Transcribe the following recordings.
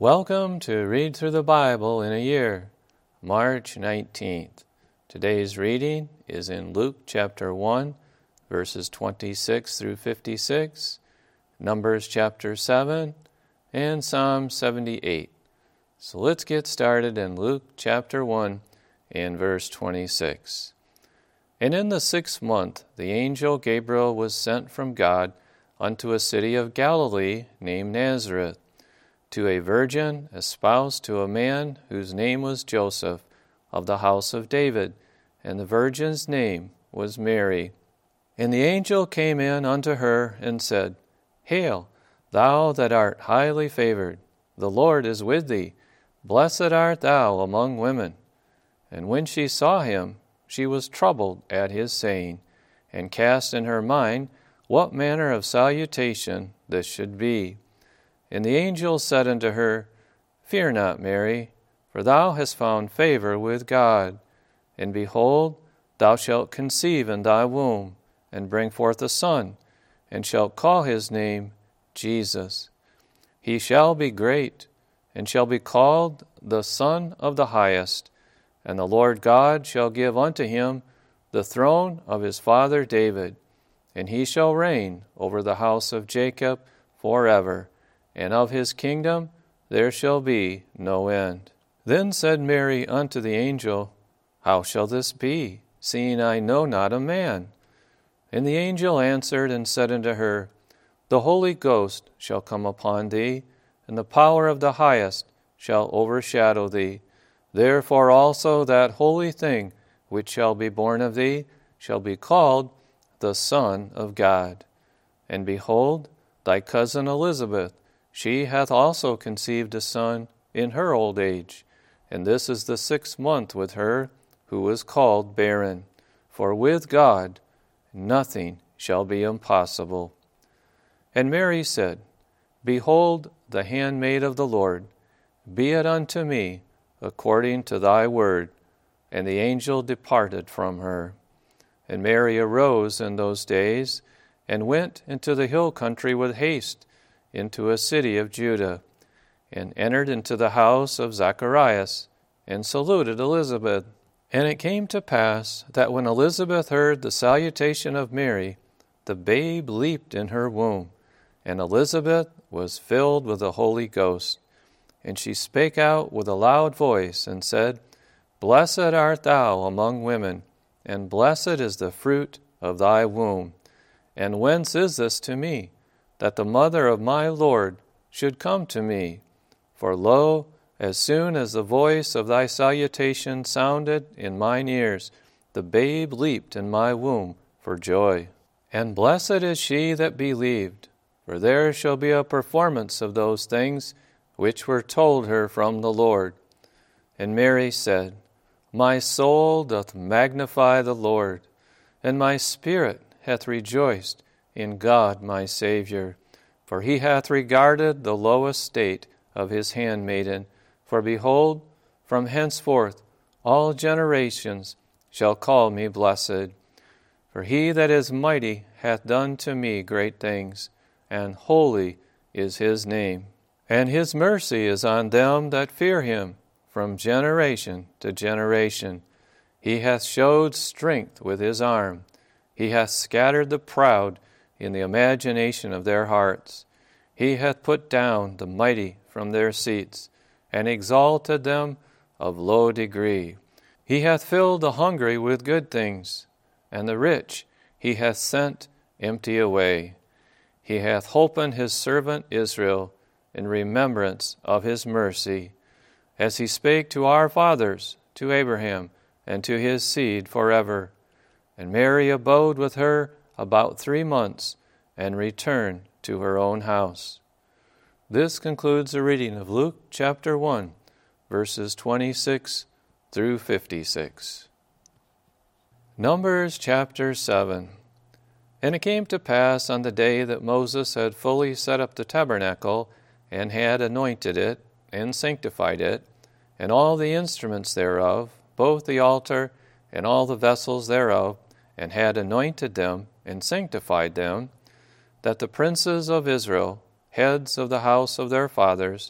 Welcome to Read Through the Bible in a Year, March 19th. Today's reading is in Luke chapter 1, verses 26 through 56, Numbers chapter 7, and Psalm 78. So let's get started in Luke chapter 1 and verse 26. And in the 6th month the angel Gabriel was sent from God unto a city of Galilee named Nazareth, to a virgin espoused to a man whose name was Joseph, of the house of David, and the virgin's name was Mary. And the angel came in unto her and said, Hail, thou that art highly favored, the Lord is with thee. Blessed art thou among women. And when she saw him, she was troubled at his saying, and cast in her mind what manner of salutation this should be. And the angel said unto her, Fear not, Mary, for thou hast found favor with God. And behold, thou shalt conceive in thy womb, and bring forth a son, and shalt call his name Jesus. He shall be great, and shall be called the Son of the Highest. And the Lord God shall give unto him the throne of his father David, and he shall reign over the house of Jacob forever, and of his kingdom there shall be no end. Then said Mary unto the angel, How shall this be, seeing I know not a man? And the angel answered and said unto her, The Holy Ghost shall come upon thee, and the power of the Highest shall overshadow thee. Therefore also that holy thing which shall be born of thee shall be called the Son of God. And behold, thy cousin Elizabeth, she hath also conceived a son in her old age, and this is the 6th month with her, who is called barren. For with God nothing shall be impossible. And Mary said, Behold the handmaid of the Lord, be it unto me according to thy word. And the angel departed from her. And Mary arose in those days, and went into the hill country with haste, into a city of Judah, and entered into the house of Zacharias, and saluted Elizabeth. And it came to pass that when Elizabeth heard the salutation of Mary, the babe leaped in her womb, and Elizabeth was filled with the Holy Ghost. And she spake out with a loud voice, and said, Blessed art thou among women, and blessed is the fruit of thy womb. And whence is this to me, that the mother of my Lord should come to me? For lo, as soon as the voice of thy salutation sounded in mine ears, the babe leaped in my womb for joy. And blessed is she that believed, for there shall be a performance of those things which were told her from the Lord. And Mary said, My soul doth magnify the Lord, and my spirit hath rejoiced in God my Savior, for he hath regarded the low estate of his handmaiden. For behold, from henceforth all generations shall call me blessed. For he that is mighty hath done to me great things, and holy is his name. And his mercy is on them that fear him from generation to generation. He hath showed strength with his arm. He hath scattered the proud in the imagination of their hearts. He hath put down the mighty from their seats, and exalted them of low degree. He hath filled the hungry with good things, and the rich he hath sent empty away. He hath holpen his servant Israel in remembrance of his mercy, as he spake to our fathers, to Abraham, and to his seed forever. And Mary abode with her about 3 months, and returned to her own house. This concludes the reading of Luke chapter 1, verses 26 through 56. Numbers chapter 7. And it came to pass on the day that Moses had fully set up the tabernacle, and had anointed it, and sanctified it, and all the instruments thereof, both the altar and all the vessels thereof, and had anointed them, and sanctified them, that the princes of Israel, heads of the house of their fathers,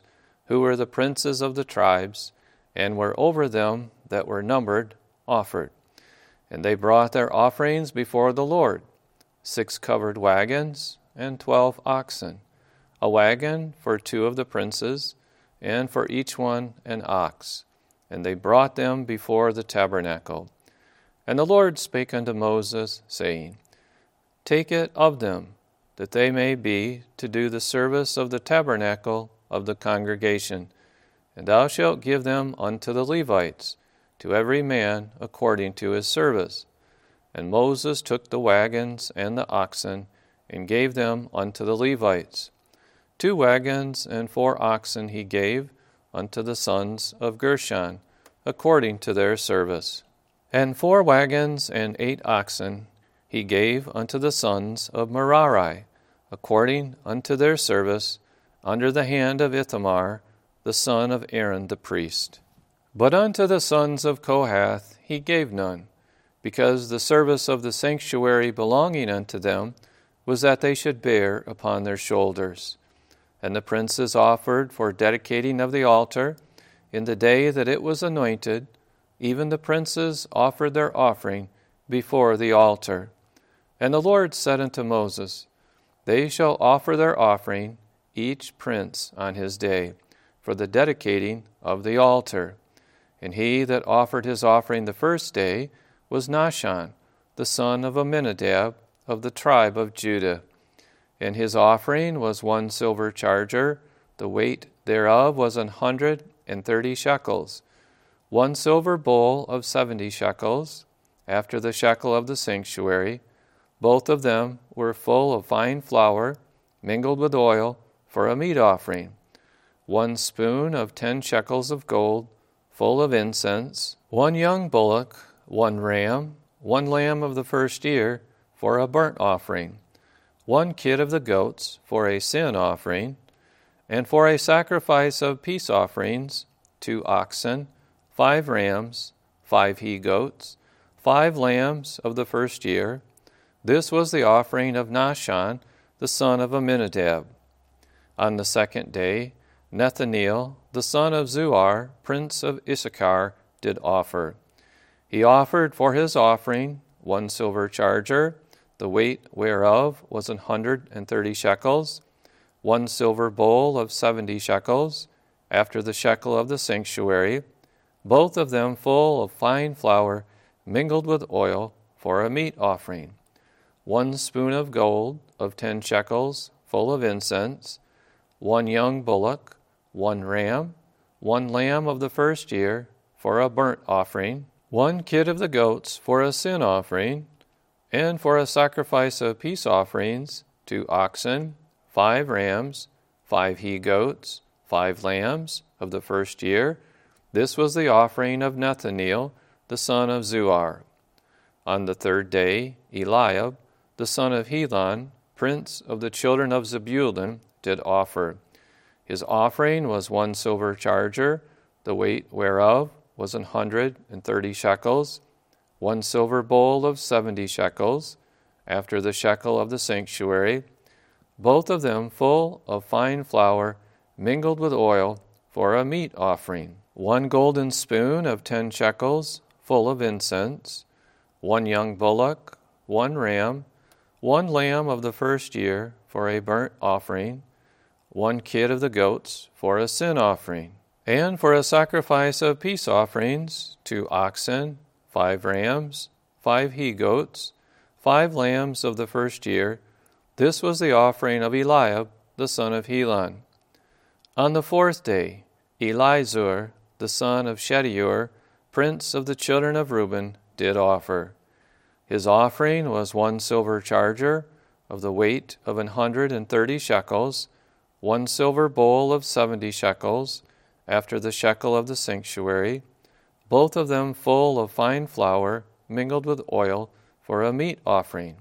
who were the princes of the tribes, and were over them that were numbered, offered. And they brought their offerings before the Lord, 6 covered wagons and 12 oxen, a wagon for 2 of the princes, and for each one an ox. And they brought them before the tabernacle. And the Lord spake unto Moses, saying, Take it of them, that they may be to do the service of the tabernacle of the congregation. And thou shalt give them unto the Levites, to every man according to his service. And Moses took the wagons and the oxen, and gave them unto the Levites. 2 wagons and 4 oxen he gave unto the sons of Gershon, according to their service. And 4 wagons and 8 oxen he gave unto the sons of Merari, according unto their service, under the hand of Ithamar, the son of Aaron the priest. But unto the sons of Kohath he gave none, because the service of the sanctuary belonging unto them was that they should bear upon their shoulders. And the princes offered for dedicating of the altar in the day that it was anointed. Even the princes offered their offering before the altar. And the Lord said unto Moses, They shall offer their offering, each prince on his day, for the dedicating of the altar. And he that offered his offering the first day was Nahshon, the son of Amminadab, of the tribe of Judah. And his offering was 1 silver charger, the weight thereof was 130 shekels, 1 silver bowl of 70 shekels, after the shekel of the sanctuary. Both of them were full of fine flour, mingled with oil, for a meat offering. 1 spoon of 10 shekels of gold, full of incense. 1 young bullock, 1 ram, 1 lamb of the first year, for a burnt offering. 1 kid of the goats, for a sin offering. And for a sacrifice of peace offerings, 2 oxen, 5 rams, 5 he-goats, 5 lambs of the first year. This was the offering of Nahshon, the son of Amminadab. On the 2nd day, Nethaneel, the son of Zuar, prince of Issachar, did offer. He offered for his offering 1 silver charger, the weight whereof was 130 shekels, 1 silver bowl of 70 shekels, after the shekel of the sanctuary, both of them full of fine flour, mingled with oil, for a meat offering. 1 spoon of gold of 10 shekels, full of incense. 1 young bullock, 1 ram, 1 lamb of the first year, for a burnt offering. 1 kid of the goats, for a sin offering. And for a sacrifice of peace offerings, 2 oxen, 5 rams, 5 he-goats, 5 lambs of the first year. This was the offering of Nethaneel, the son of Zuar. On the 3rd day, Eliab, the son of Helon, prince of the children of Zebulun, did offer. His offering was 1 silver charger, the weight whereof was 130 shekels, 1 silver bowl of 70 shekels, after the shekel of the sanctuary, both of them full of fine flour, mingled with oil, for a meat offering. 1 golden spoon of 10 shekels, full of incense. 1 young bullock, 1 ram, 1 lamb of the first year, for a burnt offering. 1 kid of the goats, for a sin offering. And for a sacrifice of peace offerings, 2 oxen, 5 rams, 5 he-goats, 5 lambs of the first year. This was the offering of Eliab, the son of Helon. On the 4th day, Elizur, the son of Shedeur, prince of the children of Reuben, did offer. His offering was 1 silver charger, of the weight of 130 shekels, 1 silver bowl of 70 shekels, after the shekel of the sanctuary, both of them full of fine flour, mingled with oil, for a meat offering.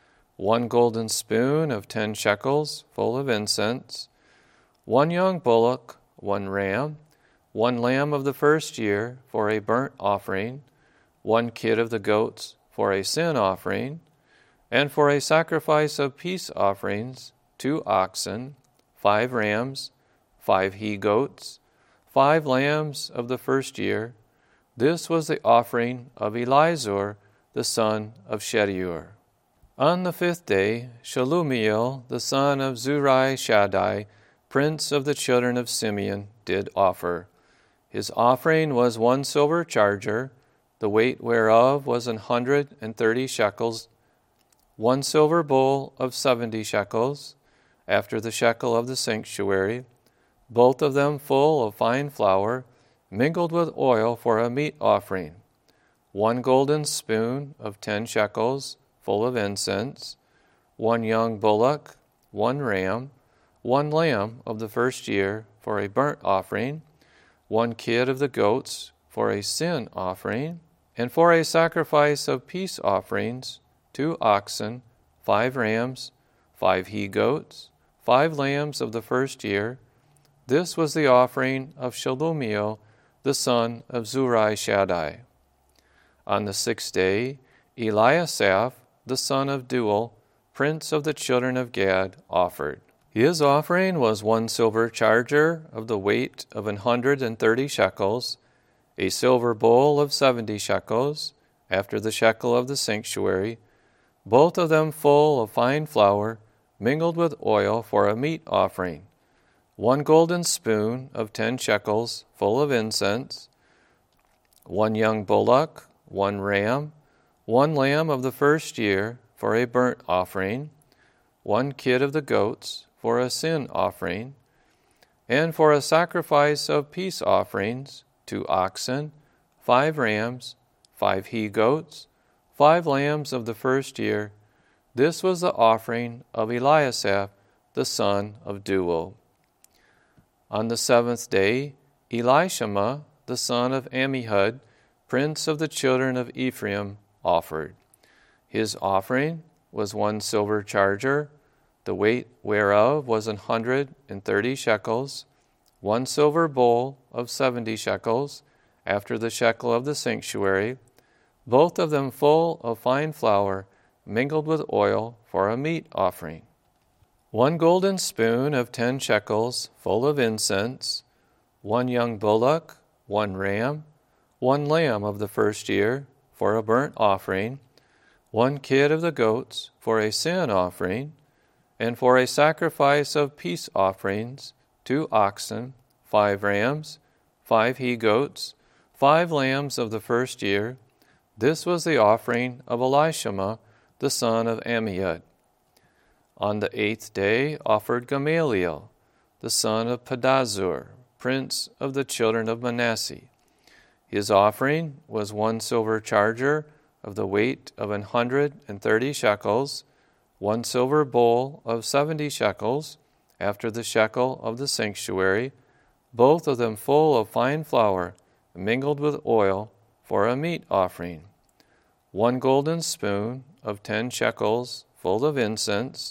1 golden spoon of 10 shekels, full of incense. 1 young bullock, 1 ram, 1 lamb of the first year, for a burnt offering. 1 kid of the goats, for a sin offering. And for a sacrifice of peace offerings, 2 oxen, 5 rams, 5 he-goats, 5 lambs of the first year. This was the offering of Elizur, the son of Shedeur. On the 5th day, Shelumiel, the son of Zurishaddai, prince of the children of Simeon, did offer. His offering was 1 silver charger, the weight whereof was 130 shekels, 1 silver bowl of 70 shekels, after the shekel of the sanctuary, both of them full of fine flour, mingled with oil for a meat offering, 1 golden spoon of 10 shekels, full of incense, 1 young bullock, 1 ram, 1 lamb of the first year for a burnt offering, 1 kid of the goats for a sin offering, and for a sacrifice of peace offerings, 2 oxen, 5 rams, 5 he-goats, 5 lambs of the first year. This was the offering of Shelumiel, the son of Zurishaddai. On the 6th day, Eliasaph, the son of Deuel, prince of the children of Gad, offered. His offering was 1 silver charger of the weight of 130 shekels, a silver bowl of 70 shekels, after the shekel of the sanctuary, both of them full of fine flour, mingled with oil for a meat offering, 1 golden spoon of 10 shekels, full of incense, 1 young bullock, 1 ram, 1 lamb of the first year for a burnt offering, 1 kid of the goats for a sin offering, and for a sacrifice of peace offerings, 2 oxen, 5 rams, 5 he-goats, 5 lambs of the first year. This was the offering of Eliasaph, the son of Deuel. On the 7th day, Elishama, the son of Ammihud, prince of the children of Ephraim, offered. His offering was 1 silver charger, the weight whereof was 130 shekels, 1 silver bowl of 70 shekels, after the shekel of the sanctuary, both of them full of fine flour, mingled with oil for a meat offering, 1 golden spoon of 10 shekels, full of incense, 1 young bullock, 1 ram, 1 lamb of the first year for a burnt offering, 1 kid of the goats for a sin offering, and for a sacrifice of peace offerings, 2 oxen, 5 rams, 5 he-goats, 5 lambs of the first year. This was the offering of Elishama, the son of Ammihud. On the 8th day offered Gamaliel, the son of Pedahzur, prince of the children of Manasseh. His offering was 1 silver charger of the weight of 130 shekels, 1 silver bowl of 70 shekels, after the shekel of the sanctuary, both of them full of fine flour, mingled with oil, for a meat offering, 1 golden spoon of 10 shekels, full of incense,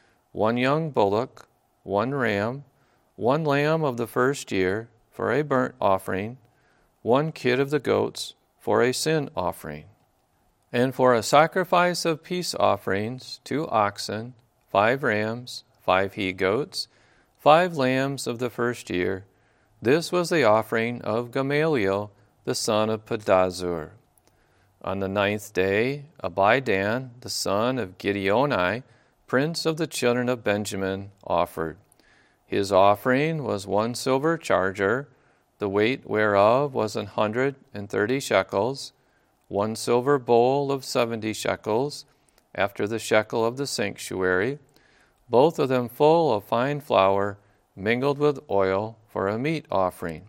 1 young bullock, 1 ram, 1 lamb of the first year for a burnt offering, 1 kid of the goats for a sin offering, and for a sacrifice of peace offerings, 2 oxen, 5 rams, 5 he-goats, 5 lambs of the first year. This was the offering of Gamaliel, the son of Pedahzur. On the 9th day, Abidan, the son of Gideoni, prince of the children of Benjamin, offered. His offering was 1 silver charger, the weight whereof was 130 shekels, 1 silver bowl of 70 shekels, after the shekel of the sanctuary, both of them full of fine flour, mingled with oil, for a meat offering,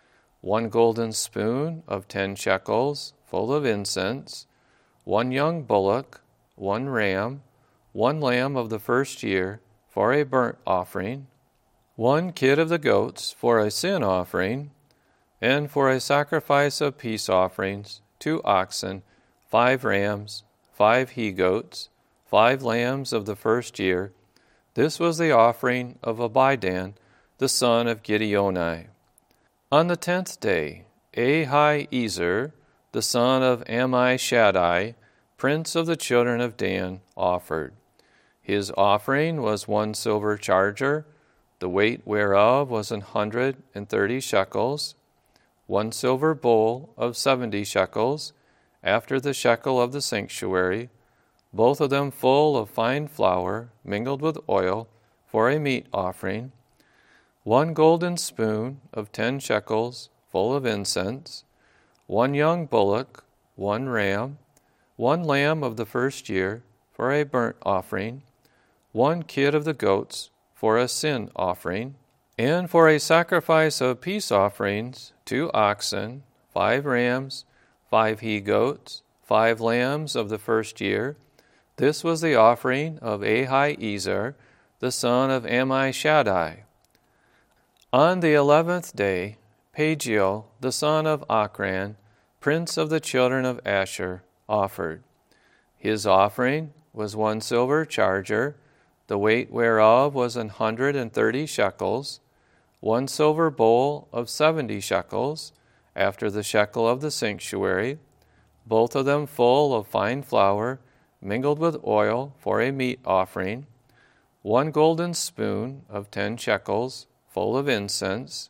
1 golden spoon of 10 shekels, full of incense, 1 young bullock, 1 ram, 1 lamb of the first year for a burnt offering, 1 kid of the goats for a sin offering, and for a sacrifice of peace offerings, 2 oxen, 5 rams, 5 he-goats, 5 lambs of the first year. This was the offering of Abidan, the son of Gideoni. On the 10th day, Ahiezer, the son of Ammishaddai, prince of the children of Dan, offered. His offering was 1 silver charger, the weight whereof was 130 shekels, 1 silver bowl of 70 shekels, after the shekel of the sanctuary, both of them full of fine flour, mingled with oil, for a meat offering, 1 golden spoon of 10 shekels, full of incense, 1 young bullock, 1 ram, 1 lamb of the first year, for a burnt offering, 1 kid of the goats, for a sin offering, and for a sacrifice of peace offerings, 2 oxen, 5 rams, 5 he-goats, 5 lambs of the first year. This was the offering of Ahiezer, the son of Ammishaddai. On the 11th day, Pagiel, the son of Ochran, prince of the children of Asher, offered. His offering was 1 silver charger, the weight whereof was 130 shekels, 1 silver bowl of 70 shekels, after the shekel of the sanctuary, both of them full of fine flour, mingled with oil, for a meat offering, 1 golden spoon of 10 shekels, full of incense,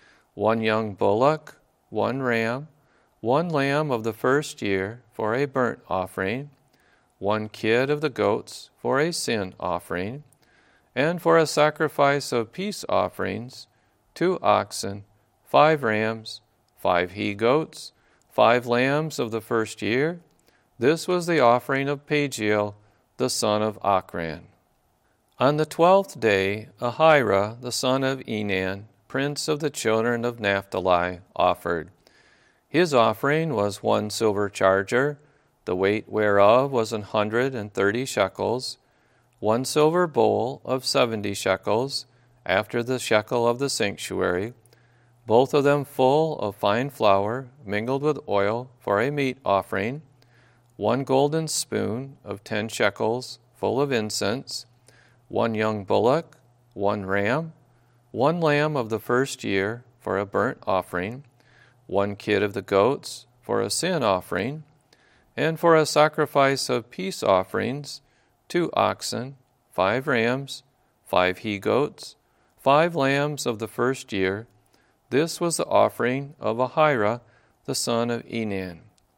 1 young bullock, 1 ram, 1 lamb of the first year, for a burnt offering, 1 kid of the goats, for a sin offering, and for a sacrifice of peace offerings, 2 oxen, 5 rams, 5 he-goats, 5 lambs of the first year. This was the offering of Pagiel, the son of Ochran. On the 12th day, Ahira, the son of Enan, prince of the children of Naphtali, offered. His offering was 1 silver charger, the weight whereof was 130 shekels, 1 silver bowl of 70 shekels, after the shekel of the sanctuary, both of them full of fine flour, mingled with oil, for a meat offering, 1 golden spoon of 10 shekels, full of incense, 1 young bullock, 1 ram, 1 lamb of the first year, for a burnt offering, 1 kid of the goats, for a sin offering, and for a sacrifice of peace offerings, 2 oxen, 5 rams, 5 he-goats, 5 lambs of the first year. This was the offering of Ahira, the son of Enan.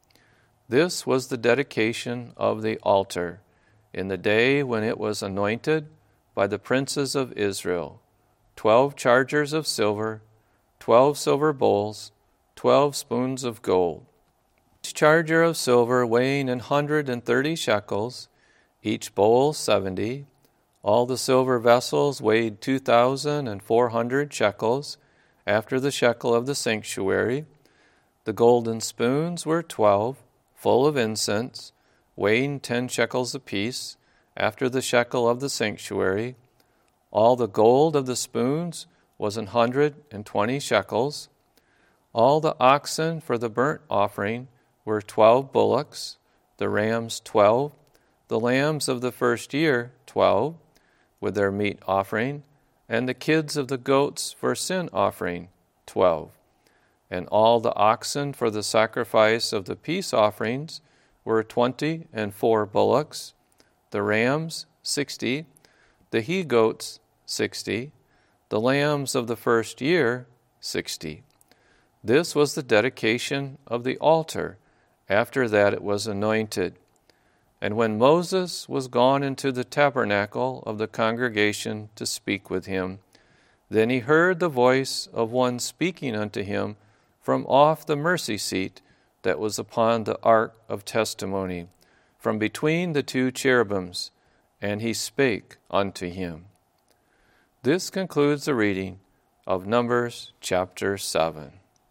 This was the dedication of the altar, in the day when it was anointed by the princes of Israel, 12 chargers of silver, 12 silver bowls, 12 spoons of gold. Each charger of silver weighing 130 shekels, each bowl 70. All the silver vessels weighed 2,400 shekels, after the shekel of the sanctuary. The golden spoons were 12, full of incense, weighing 10 shekels apiece, after the shekel of the sanctuary. All the gold of the spoons was 120 shekels. All the oxen for the burnt offering were 12 bullocks, the rams 12, the lambs of the first year 12, with their meat offering, and the kids of the goats for sin offering 12. And all the oxen for the sacrifice of the peace offerings were 24 bullocks, the rams 60, the he-goats 60, the lambs of the first year 60. This was the dedication of the altar. After that it was anointed. And when Moses was gone into the tabernacle of the congregation to speak with him, then he heard the voice of one speaking unto him from off the mercy seat that was upon the ark of testimony, from between the 2 cherubims, and he spake unto him. This concludes the reading of Numbers chapter 7.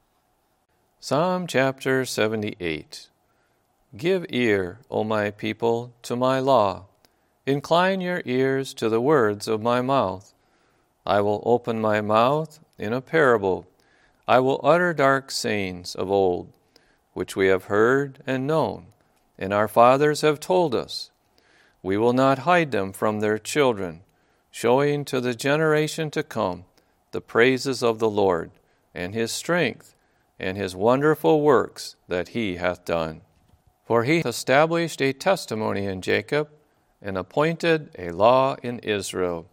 Psalm chapter 78. Give ear, O my people, to my law. Incline your ears to the words of my mouth. I will open my mouth in a parable. I will utter dark sayings of old, which we have heard and known, and our fathers have told us. We will not hide them from their children, showing to the generation to come the praises of the Lord, and his strength, and his wonderful works that he hath done. For he established a testimony in Jacob, and appointed a law in Israel,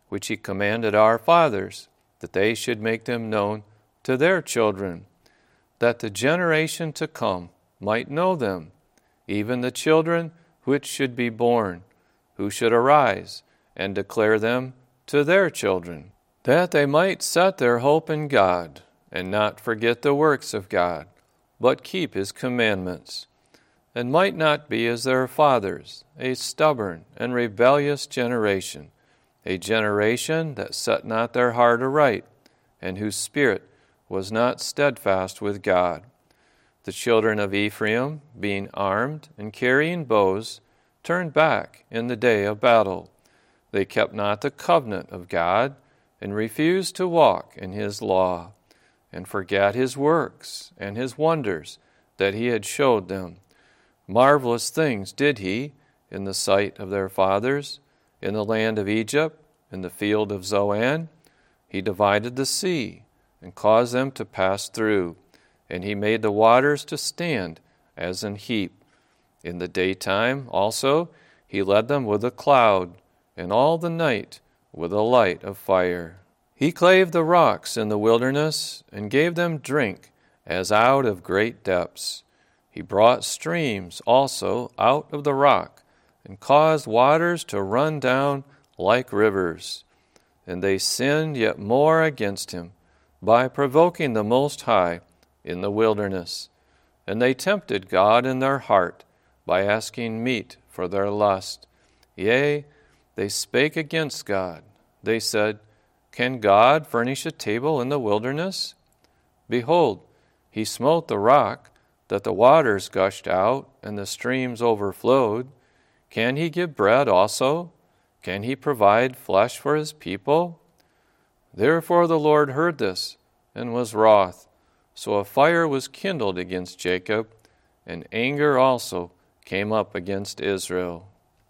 which he commanded our fathers, that they should make them known to their children, that the generation to come might know them, even the children which should be born, who should arise and declare them to their children, that they might set their hope in God, and not forget the works of God, but keep his commandments, and might not be as their fathers, a stubborn and rebellious generation, a generation that set not their heart aright, and whose spirit was not steadfast with God. The children of Ephraim, being armed and carrying bows, turned back in the day of battle. They kept not the covenant of God, and refused to walk in his law, and forgat his works and his wonders that he had showed them. Marvelous things did he in the sight of their fathers, in the land of Egypt, in the field of Zoan. He divided the sea, and caused them to pass through, and he made the waters to stand as an heap. In the daytime also he led them with a cloud, and all the night with a light of fire. He clave the rocks in the wilderness, and gave them drink as out of great depths. He brought streams also out of the rock, and caused waters to run down like rivers. And they sinned yet more against him, by provoking the Most High in the wilderness. And they tempted God in their heart, by asking meat for their lust. Yea, they spake against God. They said, Can God furnish a table in the wilderness? Behold, he smote the rock, that the waters gushed out, and the streams overflowed. Can he give bread also? Can he provide flesh for his people? Therefore the Lord heard this, and was wroth. So a fire was kindled against Jacob, and anger also came up against Israel.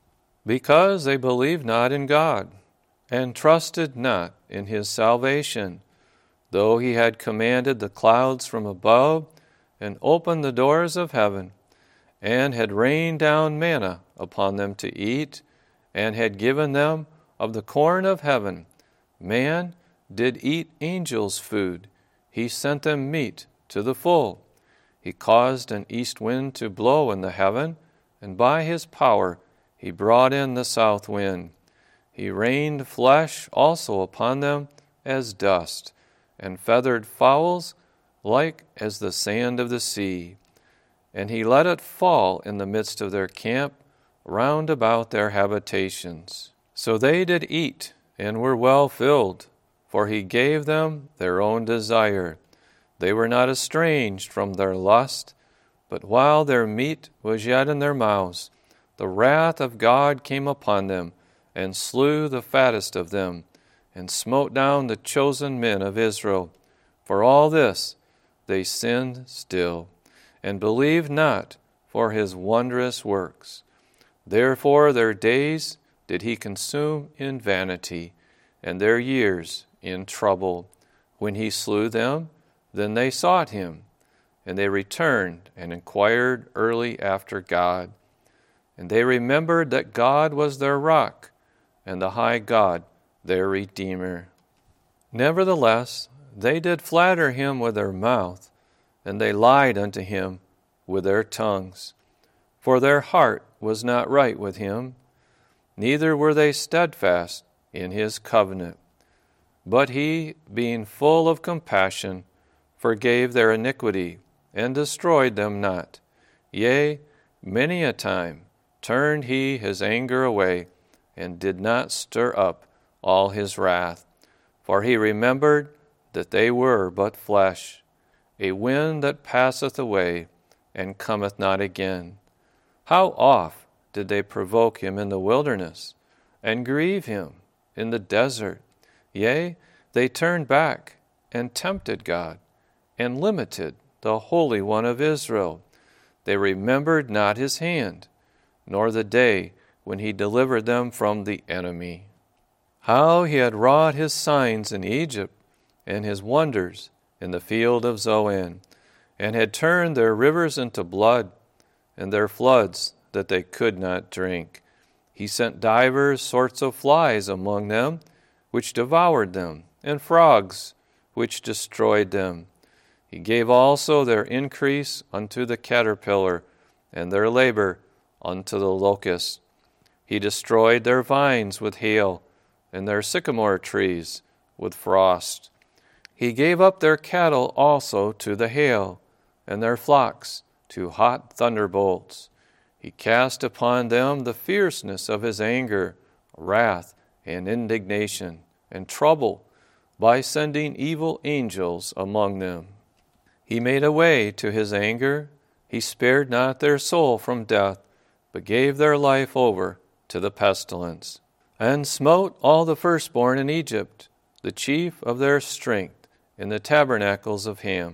Because they believed not in God, and trusted not in his salvation, though he had commanded the clouds from above, and opened the doors of heaven, and had rained down manna upon them to eat, and had given them of the corn of heaven. Man did eat angels' food. He sent them meat to the full. He caused an east wind to blow in the heaven, and by his power he brought in the south wind. He rained flesh also upon them as dust, and feathered fowls like as the sand of the sea. And he let it fall in the midst of their camp, round about their habitations. So they did eat, and were well filled, for he gave them their own desire. They were not estranged from their lust, but while their meat was yet in their mouths, the wrath of God came upon them, and slew the fattest of them, and smote down the chosen men of Israel. For all this they sinned still, and believed not for his wondrous works. Therefore their days did he consume in vanity, and their years in trouble. When he slew them, then they sought him, and they returned and inquired early after God. And they remembered that God was their rock, and the high God their Redeemer. Nevertheless, they did flatter him with their mouth, and they lied unto him with their tongues. For their heart was not right with him, neither were they steadfast in his covenant. But he, being full of compassion, forgave their iniquity, and destroyed them not. Yea, many a time turned he his anger away, and did not stir up all his wrath. For he remembered that they were but flesh, a wind that passeth away, and cometh not again. How oft did they provoke him in the wilderness, and grieve him in the desert? Yea, they turned back, and tempted God, and limited the Holy One of Israel. They remembered not his hand, nor the day when he delivered them from the enemy. How he had wrought his signs in Egypt, and his wonders in the field of Zoan, and had turned their rivers into blood, and their floods that they could not drink. He sent divers sorts of flies among them, which devoured them, and frogs, which destroyed them. He gave also their increase unto the caterpillar, and their labor unto the locust. He destroyed their vines with hail, and their sycamore trees with frost. He gave up their cattle also to the hail, and their flocks to hot thunderbolts. He cast upon them the fierceness of his anger, wrath, and indignation, and trouble, by sending evil angels among them. He made a way to his anger. He spared not their soul from death, but gave their life over to the pestilence, and smote all the firstborn in Egypt, the chief of their strength, in the tabernacles of Ham,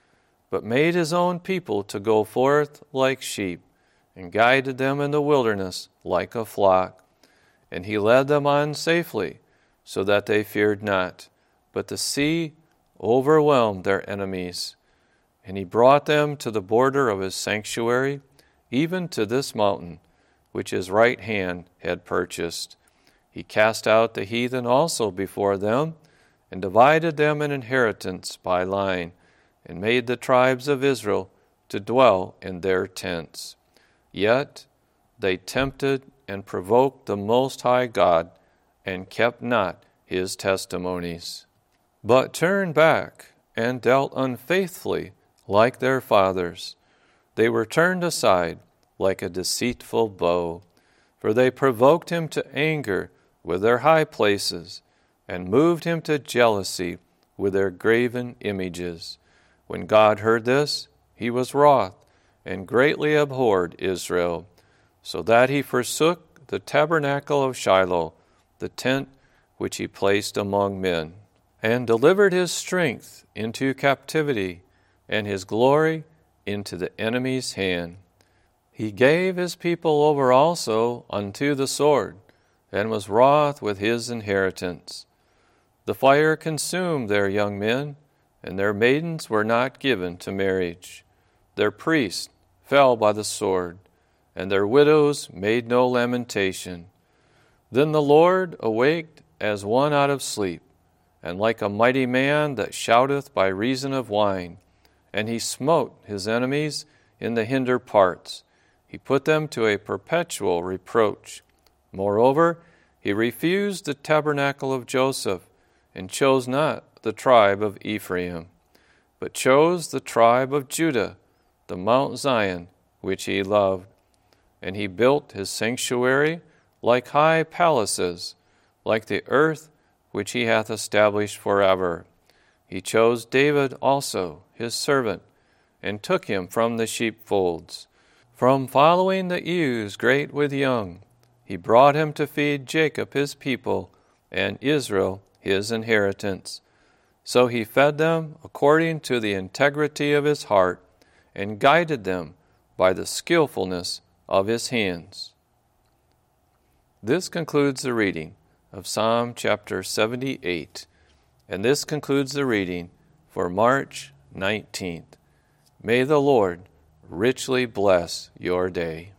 but made his own people to go forth like sheep, and guided them in the wilderness like a flock. And he led them on safely, so that they feared not, but the sea overwhelmed their enemies. And he brought them to the border of his sanctuary, even to this mountain, which his right hand had purchased. He cast out the heathen also before them, and divided them an inheritance by line, and made the tribes of Israel to dwell in their tents. Yet they tempted and provoked the Most High God, and kept not his testimonies, but turned back and dealt unfaithfully like their fathers. They were turned aside like a deceitful bow, for they provoked him to anger with their high places, and moved him to jealousy with their graven images. When God heard this, he was wroth, and greatly abhorred Israel, so that he forsook the tabernacle of Shiloh, the tent which he placed among men, and delivered his strength into captivity, and his glory into the enemy's hand. He gave his people over also unto the sword, and was wroth with his inheritance. The fire consumed their young men, and their maidens were not given to marriage. Their priests fell by the sword, and their widows made no lamentation. Then the Lord awaked as one out of sleep, and like a mighty man that shouteth by reason of wine, and he smote his enemies in the hinder parts. He put them to a perpetual reproach. Moreover, he refused the tabernacle of Joseph, and chose not the tribe of Ephraim, but chose the tribe of Judah, the Mount Zion, which he loved. And he built his sanctuary like high palaces, like the earth which he hath established forever. He chose David also, his servant, and took him from the sheepfolds. From following the ewes great with young, he brought him to feed Jacob his people, and Israel his inheritance. So he fed them according to the integrity of his heart, and guided them by the skillfulness of his hands. This concludes the reading of Psalm chapter 78, and this concludes the reading for March 19th. May the Lord richly bless your day.